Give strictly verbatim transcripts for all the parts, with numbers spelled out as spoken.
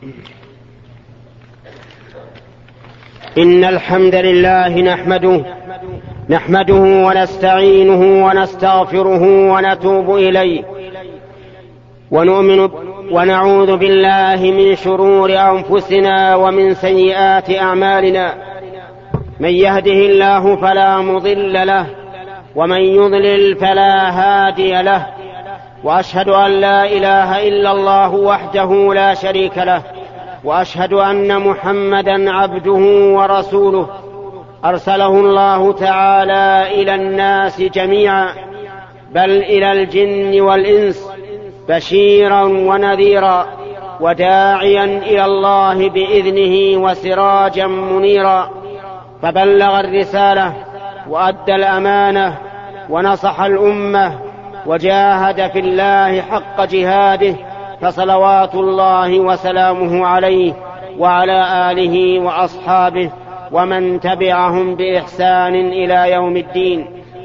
إن الحمد لله نحمده نحمده ونستعينه ونستغفره ونتوب إليه ونؤمن ونعوذ بالله من شرور أنفسنا ومن سيئات أعمالنا. من يهده الله فلا مضل له ومن يضلل فلا هادي له، وأشهد أن لا إله إلا الله وحده لا شريك له، وأشهد أن محمدا عبده ورسوله أرسله الله تعالى إلى الناس جميعا بل إلى الجن والإنس بشيرا ونذيرا وداعيا إلى الله بإذنه وسراجا منيرا، فبلغ الرسالة وأدى الأمانة ونصح الأمة وجاهد في الله حق جهاده، فصلوات الله وسلامه عليه وعلى آله وأصحابه ومن تبعهم بإحسان إلى يوم الدين.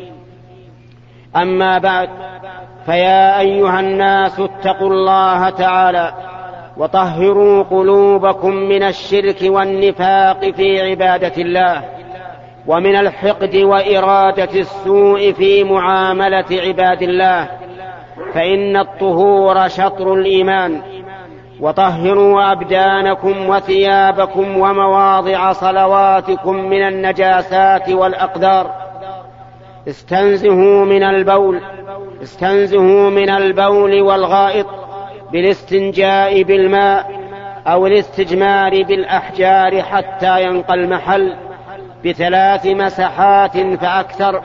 أما بعد، فيا أيها الناس اتقوا الله تعالى وطهروا قلوبكم من الشرك والنفاق في عبادة الله، ومن الحقد وإرادة السوء في معاملة عباد الله، فإن الطهور شطر الإيمان. وطهروا أبدانكم وثيابكم ومواضع صلواتكم من النجاسات والأقدار. استنزهوا من البول استنزهوا من البول والغائط بالاستنجاء بالماء أو الاستجمار بالأحجار حتى ينقى المحل بثلاث مسحات فأكثر،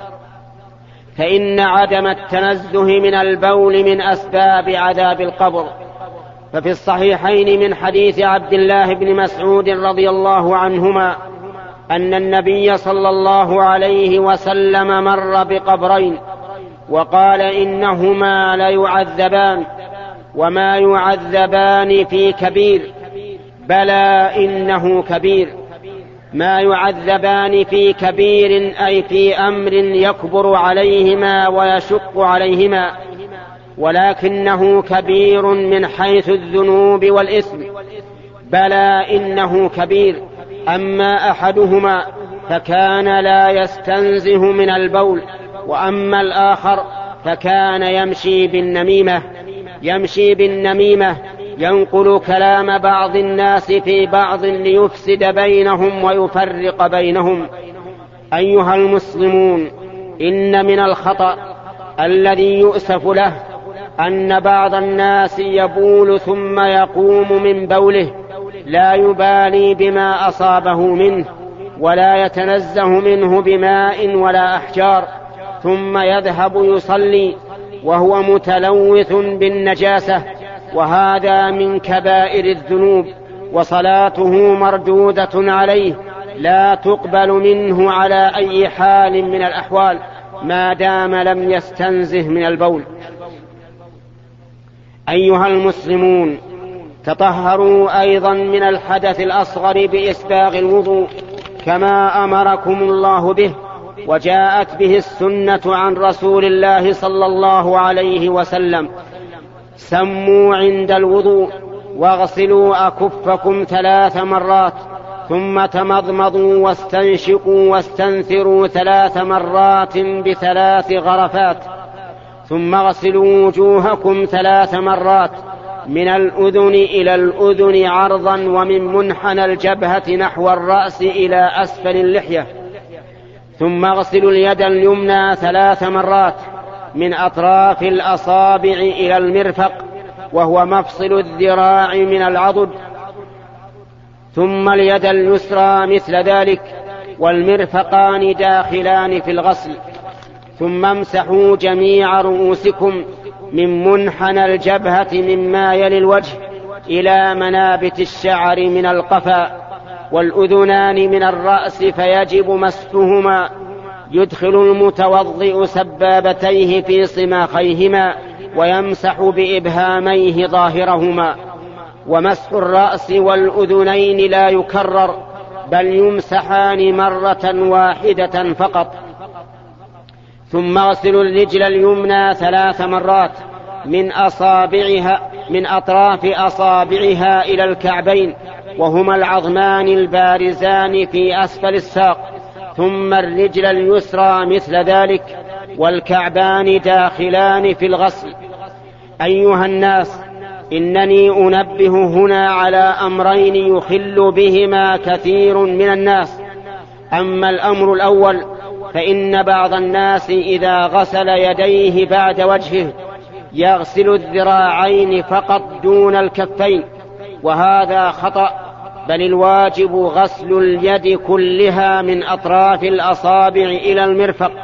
فإن عدم التنزه من البول من أسباب عذاب القبر. ففي الصحيحين من حديث عبد الله بن مسعود رضي الله عنهما أن النبي صلى الله عليه وسلم مر بقبرين وقال إنهما ليعذبان وما يعذبان في كبير، بلى إنه كبير. ما يعذبان في كبير أي في أمر يكبر عليهما ويشق عليهما، ولكنه كبير من حيث الذنوب والإثم، بلى إنه كبير. أما أحدهما فكان لا يستنزه من البول، وأما الآخر فكان يمشي بالنميمة يمشي بالنميمة ينقل كلام بعض الناس في بعض ليفسد بينهم ويفرق بينهم. أيها المسلمون، إن من الخطأ الذي يؤسف له أن بعض الناس يبول ثم يقوم من بوله لا يبالي بما أصابه منه ولا يتنزه منه بماء ولا أحجار، ثم يذهب يصلي وهو متلوث بالنجاسة، وهذا من كبائر الذنوب، وصلاته مردودة عليه لا تقبل منه على أي حال من الأحوال ما دام لم يستنزه من البول. أيها المسلمون، تطهروا أيضا من الحدث الأصغر بإسباغ الوضوء كما أمركم الله به، وجاءت به السنة عن رسول الله صلى الله عليه وسلم: سموا عند الوضوء واغسلوا أكفكم ثلاث مرات، ثم تمضمضوا واستنشقوا واستنثروا ثلاث مرات بثلاث غرفات، ثم اغسلوا وجوهكم ثلاث مرات من الأذن إلى الأذن عرضا، ومن منحنى الجبهة نحو الرأس إلى أسفل اللحية، ثم اغسلوا اليد اليمنى ثلاث مرات من أطراف الأصابع إلى المرفق وهو مفصل الذراع من العضد، ثم اليد اليسرى مثل ذلك، والمرفقان داخلان في الغسل. ثم امسحوا جميع رؤوسكم من منحنى الجبهة مما يلي الوجه إلى منابت الشعر من القفا، والأذنان من الرأس فيجب مسحهما. يدخل المتوضئ سبابتيه في صماخيهما ويمسح بإبهاميه ظاهرهما. ومسح الرأس والأذنين لا يكرر، بل يمسحان مرة واحدة فقط. ثم اغسلوا الرجل اليمنى ثلاث مرات من أصابعها من أطراف أصابعها إلى الكعبين، وهما العظمان البارزان في أسفل الساق، ثم الرجل اليسرى مثل ذلك، والكعبان داخلان في الغسل. أيها الناس، إنني أنبه هنا على أمرين يخل بهما كثير من الناس. أما الأمر الأول فإن بعض الناس إذا غسل يديه بعد وجهه يغسل الذراعين فقط دون الكفين، وهذا خطأ، بل الواجب غسل اليد كلها من أطراف الأصابع إلى المرفق.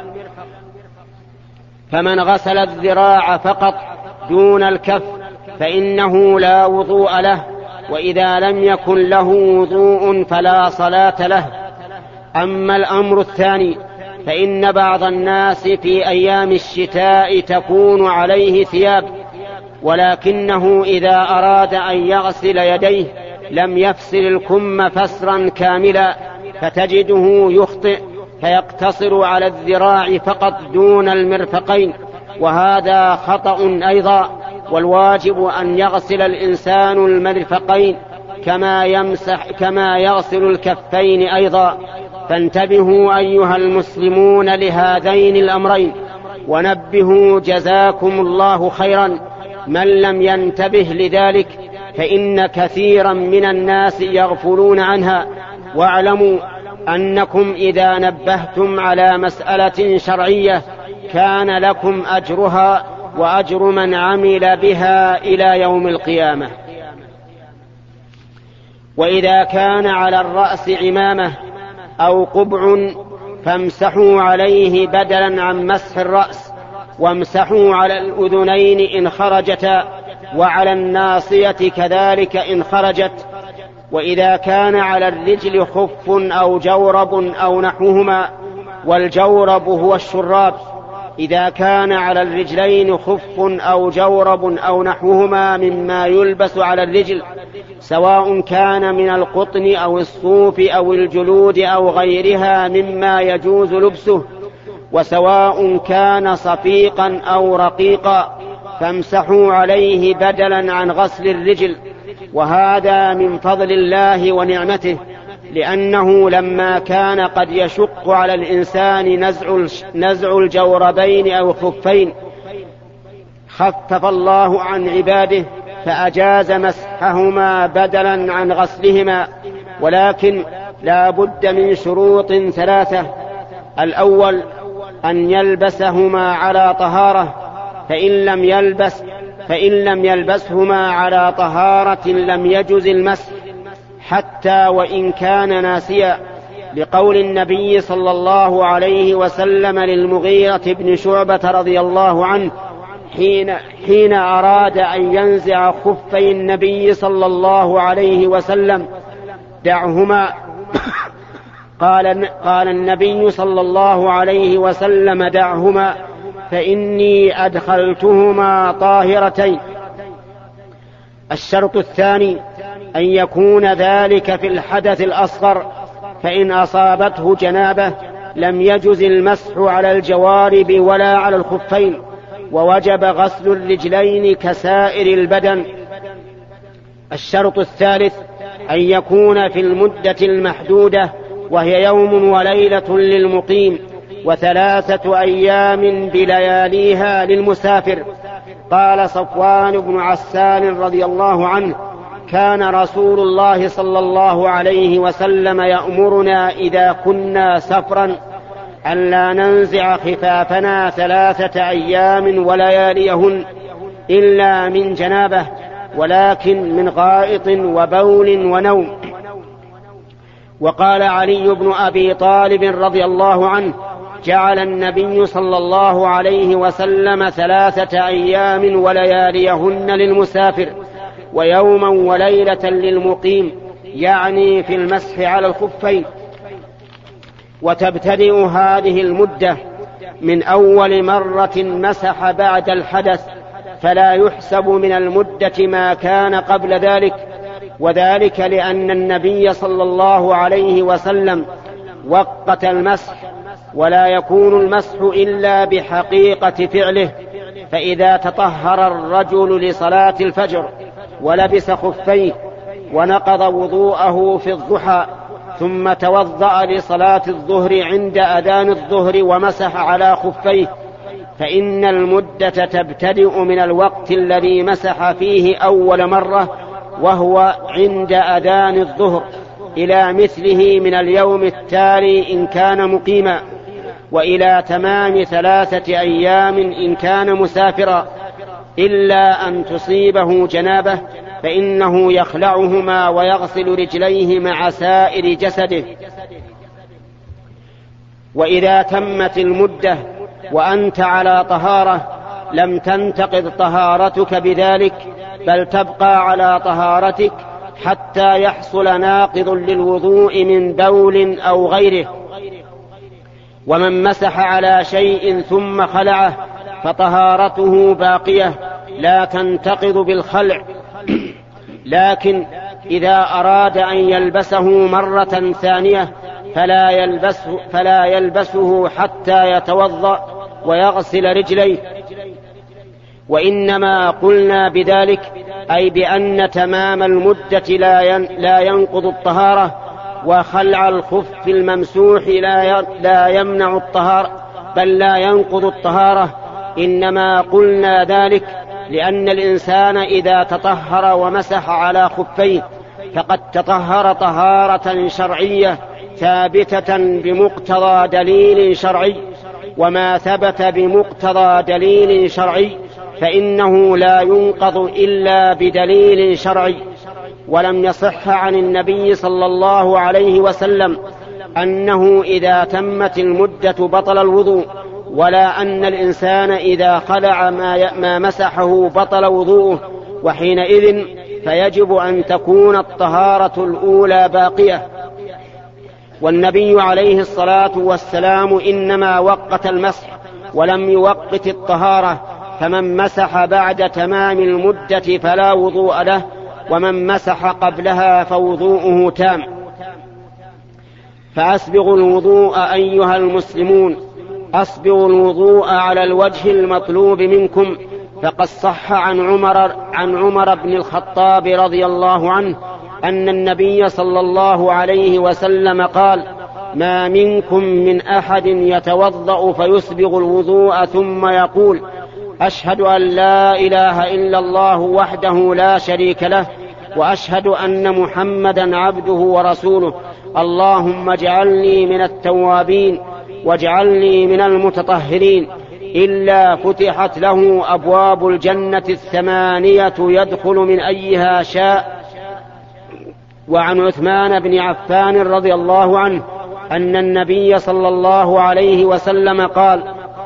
فمن غسل الذراع فقط دون الكف فإنه لا وضوء له، وإذا لم يكن له وضوء فلا صلاة له. أما الأمر الثاني فإن بعض الناس في أيام الشتاء تكون عليه ثياب، ولكنه إذا أراد أن يغسل يديه لم يفصل الكم فسرا كاملا، فتجده يخطئ فيقتصر على الذراع فقط دون المرفقين، وهذا خطأ أيضا. والواجب أن يغسل الإنسان المرفقين كما يمسح كما يغسل الكفين أيضا. فانتبهوا أيها المسلمون لهذين الأمرين، ونبهوا جزاكم الله خيرا من لم ينتبه لذلك، فإن كثيرا من الناس يغفلون عنها. واعلموا أنكم إذا نبهتم على مسألة شرعية كان لكم أجرها وأجر من عمل بها إلى يوم القيامة. وإذا كان على الرأس عمامة أو قبع فامسحوا عليه بدلا عن مسح الرأس، وامسحوا على الأذنين إن خرجتا، وعلى الناصية كذلك إن خرجت. وإذا كان على الرجل خف أو جورب أو نحوهما، والجورب هو الشراب، إذا كان على الرجلين خف أو جورب أو نحوهما مما يلبس على الرجل، سواء كان من القطن أو الصوف أو الجلود أو غيرها مما يجوز لبسه، وسواء كان صفيقا أو رقيقا، فامسحوا عليه بدلا عن غسل الرجل. وهذا من فضل الله ونعمته، لأنه لما كان قد يشق على الإنسان نزع نزع الجوربين أو الخفين خفف الله عن عباده فأجاز مسحهما بدلا عن غسلهما. ولكن لا بد من شروط ثلاثة: الأول أن يلبسهما على طهارة، فإن لم يلبس فإن لم يلبسهما على طهارة لم يجز المسح حتى وإن كان ناسيا، لقول النبي صلى الله عليه وسلم للمغيرة بن شعبة رضي الله عنه حين, حين أراد أن ينزع خفي النبي صلى الله عليه وسلم: دعهما. قال, قال النبي صلى الله عليه وسلم: دعهما فإني أدخلتهما طاهرتين. الشرط الثاني أن يكون ذلك في الحدث الأصغر، فإن أصابته جنابة لم يجز المسح على الجوارب ولا على الخفين، ووجب غسل الرجلين كسائر البدن. الشرط الثالث أن يكون في المدة المحدودة، وهي يوم وليلة للمقيم، وثلاثة أيام بلياليها للمسافر. قال صفوان بن عسال رضي الله عنه: كان رسول الله صلى الله عليه وسلم يأمرنا إذا كنا سفرا أن لا ننزع خفافنا ثلاثة أيام ولياليهن إلا من جنابه، ولكن من غائط وبول ونوم. وقال علي بن أبي طالب رضي الله عنه: جعل النبي صلى الله عليه وسلم ثلاثة أيام ولياليهن للمسافر، ويوما وليلة للمقيم، يعني في المسح على الخفين. وتبتدئ هذه المدة من أول مرة مسح بعد الحدث، فلا يحسب من المدة ما كان قبل ذلك، وذلك لأن النبي صلى الله عليه وسلم وقت المسح، ولا يكون المسح إلا بحقيقة فعله. فإذا تطهر الرجل لصلاة الفجر ولبس خفيه ونقض وضوءه في الضحى ثم توضأ لصلاة الظهر عند أذان الظهر ومسح على خفيه، فإن المدة تبتدئ من الوقت الذي مسح فيه أول مرة وهو عند أذان الظهر إلى مثله من اليوم التالي إن كان مقيما، وإلى تمام ثلاثة أيام إن كان مسافرا، إلا أن تصيبه جنابة فإنه يخلعهما ويغسل رجليه مع سائر جسده. وإذا تمت المدة وأنت على طهارة لم تنتقض طهارتك بذلك، بل تبقى على طهارتك حتى يحصل ناقض للوضوء من بول أو غيره. ومن مسح على شيء ثم خلعه فطهارته باقية لا تنتقض بالخلع، لكن إذا أراد أن يلبسه مرة ثانية فلا يلبسه, فلا يلبسه حتى يتوضأ ويغسل رجليه. وإنما قلنا بذلك أي بأن تمام المدة لا ينقض الطهارة، وخلع الخف الممسوح لا يمنع الطهارة بل لا ينقض الطهارة. إنما قلنا ذلك لأن الإنسان إذا تطهر ومسح على خفيه فقد تطهر طهارة شرعية ثابتة بمقتضى دليل شرعي، وما ثبت بمقتضى دليل شرعي فإنه لا ينقض إلا بدليل شرعي. ولم يصح عن النبي صلى الله عليه وسلم أنه إذا تمت المدة بطل الوضوء، ولا أن الإنسان إذا خلع ما مسحه بطل وضوءه، وحينئذ فيجب أن تكون الطهارة الأولى باقية. والنبي عليه الصلاة والسلام إنما وقت المسح ولم يوقت الطهارة، فمن مسح بعد تمام المدة فلا وضوء له، ومن مسح قبلها فوضوءه تام. فأسبغوا الوضوء أيها المسلمون، أسبغوا الوضوء على الوجه المطلوب منكم. فقد صح عن عمر, عن عمر بن الخطاب رضي الله عنه أن النبي صلى الله عليه وسلم قال: ما منكم من أحد يتوضأ فيسبغ الوضوء ثم يقول: أشهد أن لا إله إلا الله وحده لا شريك له، وأشهد أن محمدا عبده ورسوله، اللهم اجعلني من التوابين واجعلني من المتطهرين، إلا فتحت له أبواب الجنة الثمانية يدخل من أيها شاء. وعن عثمان بن عفان رضي الله عنه أن النبي صلى الله عليه وسلم قال: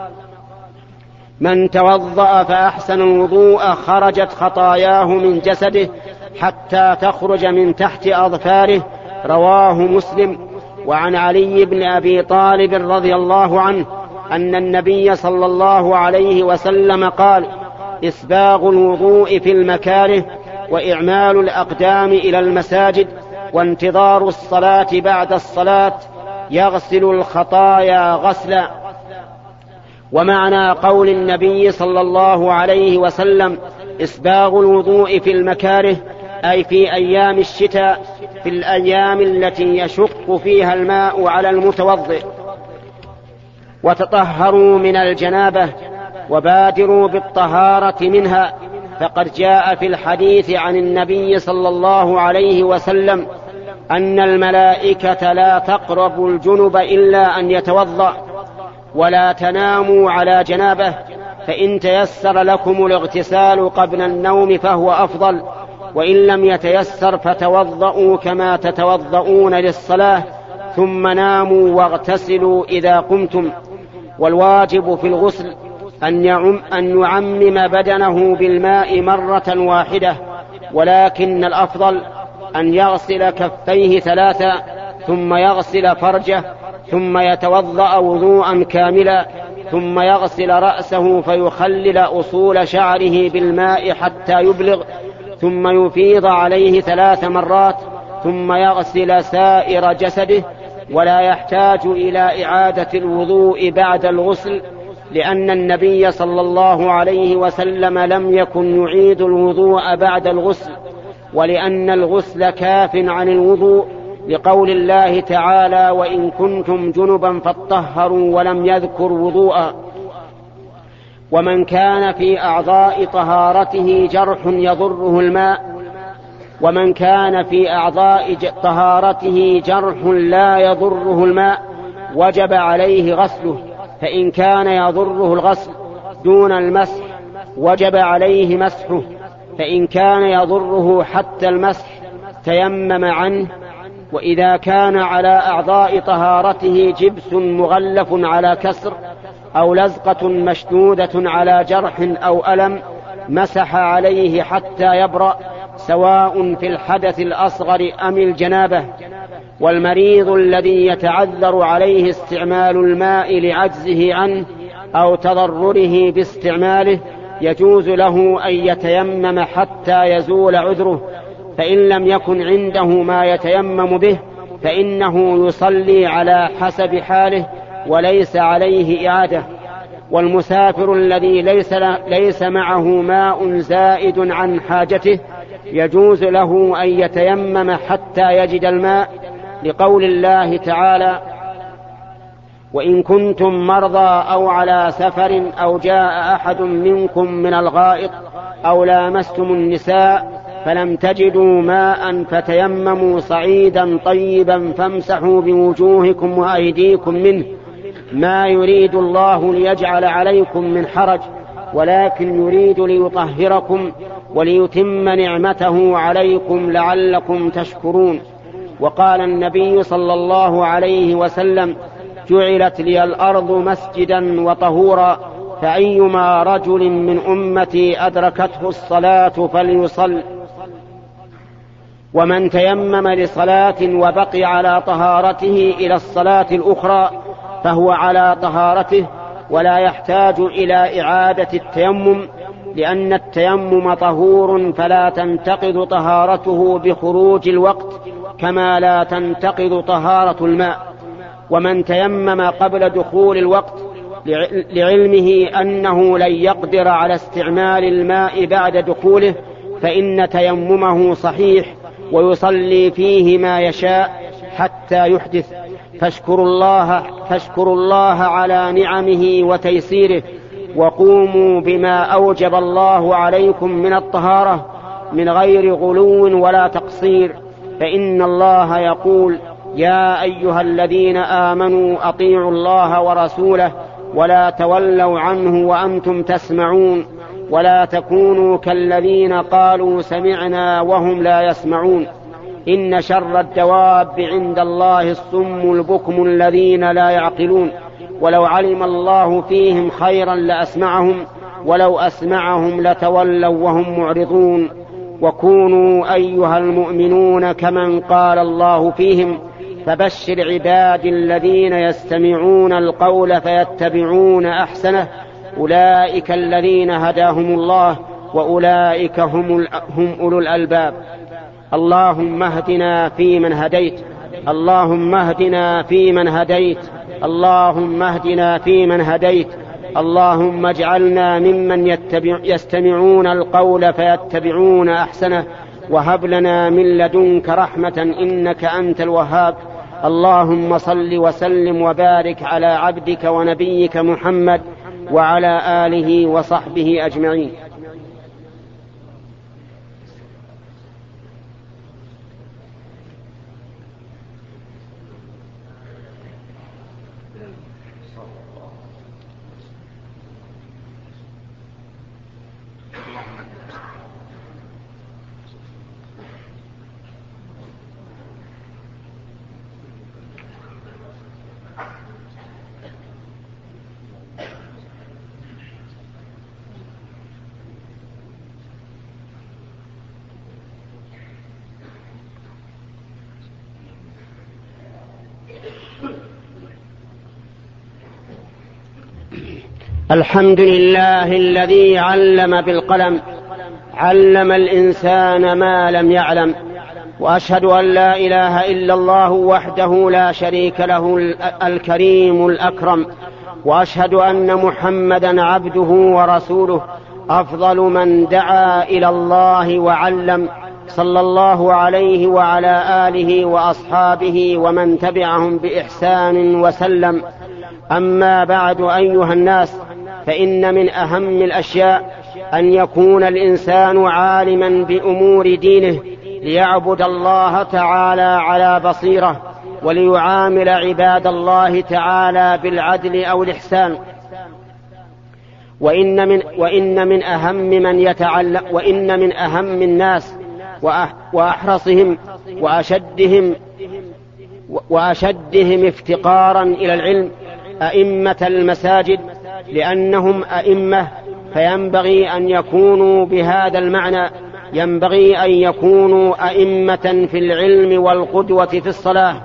من توضأ فأحسن الوضوء خرجت خطاياه من جسده حتى تخرج من تحت أظفاره، رواه مسلم. وعن علي بن أبي طالب رضي الله عنه أن النبي صلى الله عليه وسلم قال: إسباغ الوضوء في المكاره، وإعمال الأقدام إلى المساجد، وانتظار الصلاة بعد الصلاة يغسل الخطايا غسلا. ومعنى قول النبي صلى الله عليه وسلم إسباغ الوضوء في المكاره أي في أيام الشتاء، في الأيام التي يشق فيها الماء على المتوضئ. وتطهروا من الجنابة وبادروا بالطهارة منها، فقد جاء في الحديث عن النبي صلى الله عليه وسلم أن الملائكة لا تقرب الجنب إلا أن يتوضأ، ولا تناموا على جنابه، فإن تيسر لكم الاغتسال قبل النوم فهو أفضل، وإن لم يتيسر فتوضؤوا كما تتوضؤون للصلاة، ثم ناموا واغتسلوا إذا قمتم. والواجب في الغسل أن يعم أن يعمم بدنه بالماء مرة واحدة، ولكن الأفضل أن يغسل كفيه ثلاثا، ثم يغسل فرجه، ثم يتوضأ وضوءا كاملا، ثم يغسل رأسه فيخلل أصول شعره بالماء حتى يبلغ، ثم يفيض عليه ثلاث مرات، ثم يغسل سائر جسده، ولا يحتاج إلى إعادة الوضوء بعد الغسل، لأن النبي صلى الله عليه وسلم لم يكن يعيد الوضوء بعد الغسل، ولأن الغسل كاف عن الوضوء، لقول الله تعالى: وإن كنتم جنبا فاطهروا، ولم يذكر وضوءا. ومن كان في أعضاء طهارته جرح يضره الماء ومن كان في أعضاء طهارته جرح لا يضره الماء وجب عليه غسله، فإن كان يضره الغسل دون المسح وجب عليه مسحه، فإن كان يضره حتى المسح تيمم عنه. وإذا كان على أعضاء طهارته جبس مغلف على كسر أو لزقة مشدودة على جرح أو ألم مسح عليه حتى يبرأ، سواء في الحدث الأصغر أم الجنابة. والمريض الذي يتعذر عليه استعمال الماء لعجزه عنه أو تضرره باستعماله يجوز له أن يتيمم حتى يزول عذره، فإن لم يكن عنده ما يتيمم به فإنه يصلي على حسب حاله وليس عليه إعادة. والمسافر الذي ليس, ليس معه ماء زائد عن حاجته يجوز له أن يتيمم حتى يجد الماء، لقول الله تعالى: وإن كنتم مرضى أو على سفر أو جاء أحد منكم من الغائط أو لامستم النساء فلم تجدوا ماء فتيمموا صعيدا طيبا فامسحوا بوجوهكم وأيديكم منه، ما يريد الله ليجعل عليكم من حرج ولكن يريد ليطهركم وليتم نعمته عليكم لعلكم تشكرون. وقال النبي صلى الله عليه وسلم: جعلت لي الأرض مسجدا وطهورا، فأيما رجل من أمتي أدركته الصلاة فليصل. ومن تيمم لصلاة وبقي على طهارته إلى الصلاة الأخرى فهو على طهارته ولا يحتاج إلى إعادة التيمم، لأن التيمم طهور فلا تنتقض طهارته بخروج الوقت كما لا تنتقض طهارة الماء. ومن تيمم قبل دخول الوقت لعلمه أنه لن يقدر على استعمال الماء بعد دخوله فإن تيممه صحيح ويصلي فيه ما يشاء حتى يحدث. فاشكروا الله, فاشكروا الله على نعمه وتيسيره، وقوموا بما أوجب الله عليكم من الطهارة من غير غلو ولا تقصير، فإن الله يقول: يا أيها الذين آمنوا أطيعوا الله ورسوله ولا تولوا عنه وأنتم تسمعون، ولا تكونوا كالذين قالوا سمعنا وهم لا يسمعون. إن شر الدواب عند الله الصم البكم الذين لا يعقلون، ولو علم الله فيهم خيرا لأسمعهم ولو أسمعهم لتولوا وهم معرضون. وكونوا أيها المؤمنون كمن قال الله فيهم: فبشر عبادي الذين يستمعون القول فيتبعون أحسنه، أولئك الذين هداهم الله وأولئك هم, هم أولو الألباب. اللهم اهدنا فيمن هديت اللهم اهدنا فيمن هديت اللهم اهدنا فيمن هديت اللهم اجعلنا ممن يتبع يستمعون القول فيتبعون أحسنه، وهب لنا من لدنك رحمة إنك أنت الوهاب. اللهم صل وسلم وبارك على عبدك ونبيك محمد وعلى آله وصحبه أجمعين. الحمد لله الذي علم بالقلم علم الإنسان ما لم يعلم، وأشهد أن لا إله إلا الله وحده لا شريك له الكريم الأكرم، وأشهد أن محمدا عبده ورسوله أفضل من دعا إلى الله وعلم، صلى الله عليه وعلى آله وأصحابه ومن تبعهم بإحسان وسلم. أما بعد، أيها الناس، فإن من أهم الأشياء أن يكون الإنسان عالما بأمور دينه ليعبد الله تعالى على بصيرة، وليعامل عباد الله تعالى بالعدل أو الإحسان. وإن من, وإن من أهم من يتعلم وإن من أهم الناس وأحرصهم وأشدهم وأشدهم افتقارا إلى العلم أئمة المساجد، لأنهم أئمة، فينبغي أن يكونوا بهذا المعنى، ينبغي أن يكونوا أئمة في العلم والقدوة في الصلاة.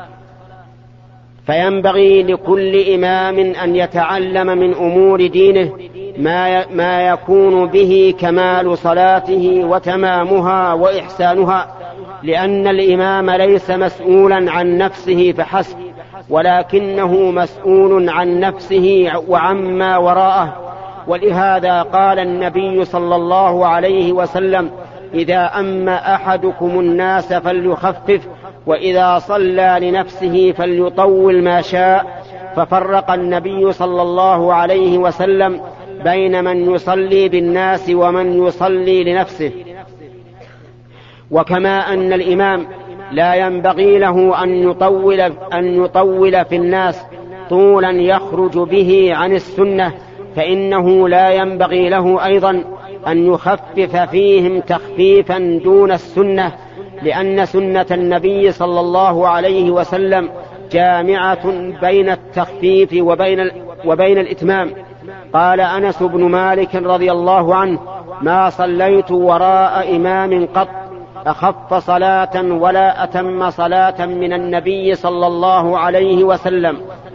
فينبغي لكل إمام أن يتعلم من أمور دينه ما يكون به كمال صلاته وتمامها وإحسانها، لأن الإمام ليس مسؤولا عن نفسه فحسب، ولكنه مسؤول عن نفسه وعما وراءه. ولهذا قال النبي صلى الله عليه وسلم: إذا أما أحدكم الناس فليخفف، وإذا صلى لنفسه فليطول ما شاء. ففرق النبي صلى الله عليه وسلم بين من يصلي بالناس ومن يصلي لنفسه. وكما أن الإمام لا ينبغي له أن يطول, أن يطول في الناس طولا يخرج به عن السنة، فإنه لا ينبغي له أيضا أن يخفف فيهم تخفيفا دون السنة، لأن سنة النبي صلى الله عليه وسلم جامعة بين التخفيف وبين, وبين الإتمام. قال أنس بن مالك رضي الله عنه: ما صليت وراء إمام قط أخف صلاة ولا أتم صلاة من النبي صلى الله عليه وسلم.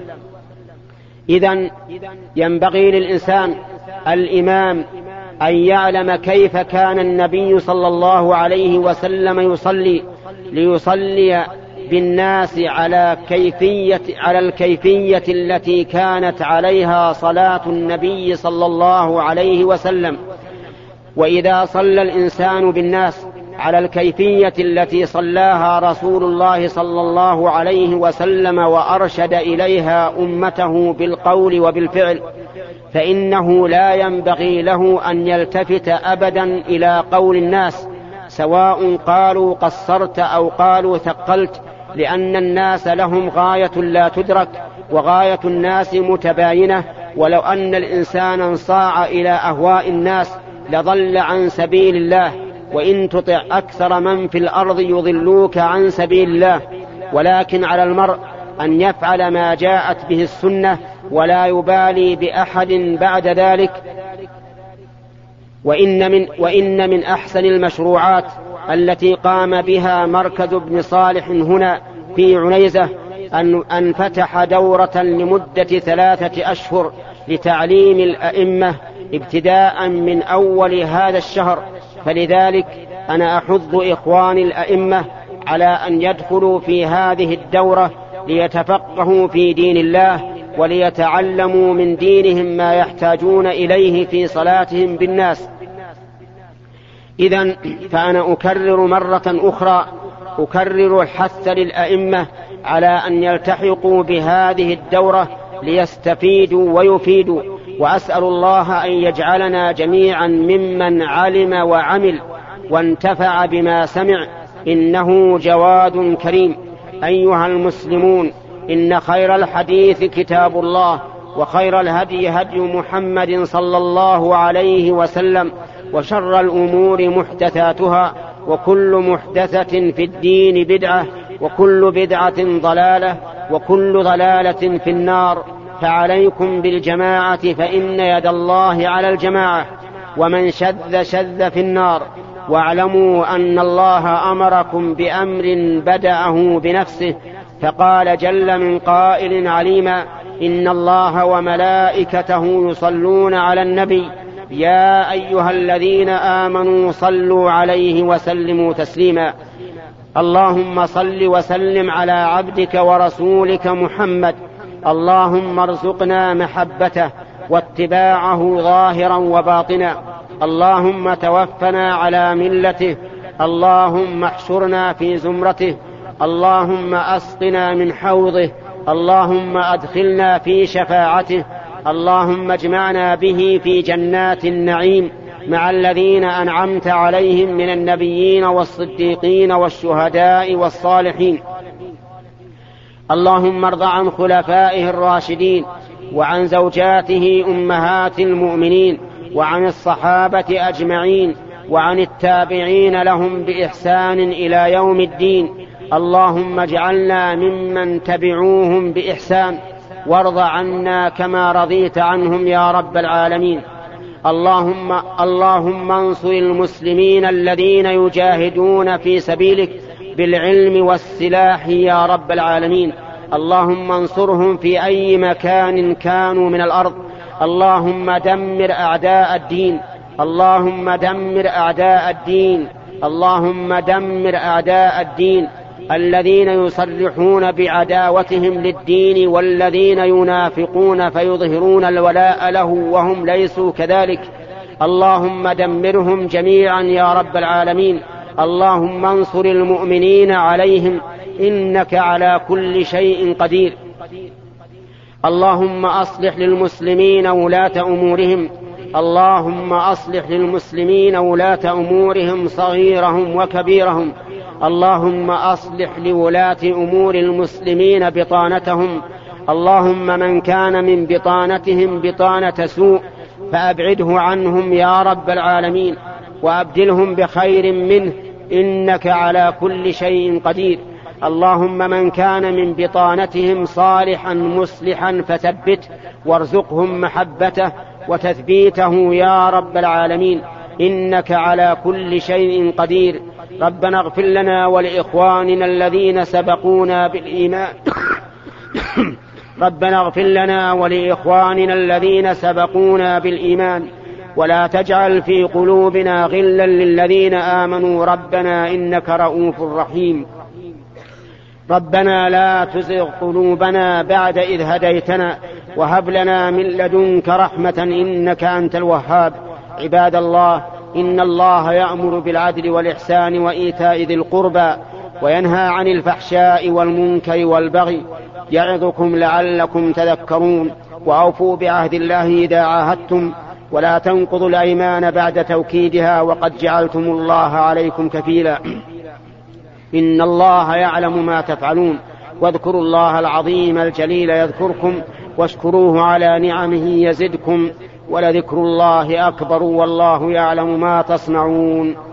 إذن ينبغي للإنسان الإمام أن يعلم كيف كان النبي صلى الله عليه وسلم يصلي، ليصلي بالناس على كيفية على الكيفية التي كانت عليها صلاة النبي صلى الله عليه وسلم. وإذا صلى الإنسان بالناس على الكيفية التي صلاها رسول الله صلى الله عليه وسلم وأرشد إليها أمته بالقول وبالفعل، فإنه لا ينبغي له أن يلتفت أبدا إلى قول الناس، سواء قالوا قصرت أو قالوا ثقلت، لأن الناس لهم غاية لا تدرك، وغاية الناس متباينة. ولو أن الإنسان انصاع إلى أهواء الناس لضل عن سبيل الله، وإن تطع أكثر من في الأرض يضلوك عن سبيل الله. ولكن على المرء أن يفعل ما جاءت به السنة ولا يبالي بأحد بعد ذلك. وإن من, وإن من أحسن المشروعات التي قام بها مركز ابن صالح هنا في عنيزة أن, أن فتح دورة لمدة ثلاثة أشهر لتعليم الأئمة ابتداء من أول هذا الشهر. فلذلك أنا أحض إخواني الأئمة على أن يدخلوا في هذه الدورة ليتفقهوا في دين الله، وليتعلموا من دينهم ما يحتاجون إليه في صلاتهم بالناس. إذن فأنا أكرر مرة أخرى أكرر الحث للأئمة على أن يلتحقوا بهذه الدورة ليستفيدوا ويفيدوا، وأسأل الله أن يجعلنا جميعا ممن علم وعمل وانتفع بما سمع، إنه جواد كريم. أيها المسلمون، إن خير الحديث كتاب الله، وخير الهدي هدي محمد صلى الله عليه وسلم، وشر الأمور محدثاتها، وكل محدثة في الدين بدعة، وكل بدعة ضلالة، وكل ضلالة في النار. فعليكم بالجماعة، فإن يد الله على الجماعة، ومن شذ شذ في النار. واعلموا أن الله أمركم بأمر بدأه بنفسه، فقال جل من قائل عليما: إن الله وملائكته يصلون على النبي يا أيها الذين آمنوا صلوا عليه وسلموا تسليما. اللهم صل وسلم على عبدك ورسولك محمد. اللهم ارزقنا محبته واتباعه ظاهرا وباطنا. اللهم توفنا على ملته، اللهم احشرنا في زمرته، اللهم أسقنا من حوضه، اللهم أدخلنا في شفاعته، اللهم اجمعنا به في جنات النعيم مع الذين أنعمت عليهم من النبيين والصديقين والشهداء والصالحين. اللهم ارض عن خلفائه الراشدين وعن زوجاته أمهات المؤمنين وعن الصحابة أجمعين وعن التابعين لهم بإحسان إلى يوم الدين. اللهم اجعلنا ممن تبعوهم بإحسان، وارض عنا كما رضيت عنهم يا رب العالمين. اللهم, اللهم انصر المسلمين الذين يجاهدون في سبيلك بالعلم والسلاح يا رب العالمين. اللهم انصرهم في أي مكان كانوا من الأرض. اللهم دمر أعداء الدين، اللهم دمر أعداء الدين، اللهم دمر أعداء الدين الذين يصرحون بعداوتهم للدين والذين ينافقون فيظهرون الولاء له وهم ليسوا كذلك. اللهم دمرهم جميعا يا رب العالمين. اللهم انصر المؤمنين عليهم إنك على كل شيء قدير. اللهم أصلح للمسلمين ولاة أمورهم، اللهم أصلح للمسلمين ولاة أمورهم صغيرهم وكبيرهم. اللهم أصلح لولاة أمور المسلمين بطانتهم. اللهم من كان من بطانتهم بطانة سوء فأبعده عنهم يا رب العالمين، وأبدلهم بخير منه إنك على كل شيء قدير. اللهم من كان من بطانتهم صالحا مصلحا فثبته وارزقهم محبته وتثبيته يا رب العالمين إنك على كل شيء قدير. ربنا اغفر لنا ولإخواننا الذين سبقونا بالإيمان ربنا اغفر لنا ولإخواننا الذين سبقونا بالإيمان ولا تجعل في قلوبنا غلا للذين آمنوا ربنا إنك رؤوف رحيم. ربنا لا تزغ قلوبنا بعد إذ هديتنا وهب لنا من لدنك رحمة إنك أنت الوهاب. عباد الله، إن الله يأمر بالعدل والإحسان وإيتاء ذي القربى وينهى عن الفحشاء والمنكر والبغي يعظكم لعلكم تذكرون. وأوفوا بعهد الله إذا عاهدتم ولا تنقضوا الأيمان بعد توكيدها وقد جعلتم الله عليكم كفيلا. إن الله يعلم ما تفعلون. واذكروا الله العظيم الجليل يذكركم واشكروه على نعمه يزدكم ولذكر الله أكبر والله يعلم ما تصنعون.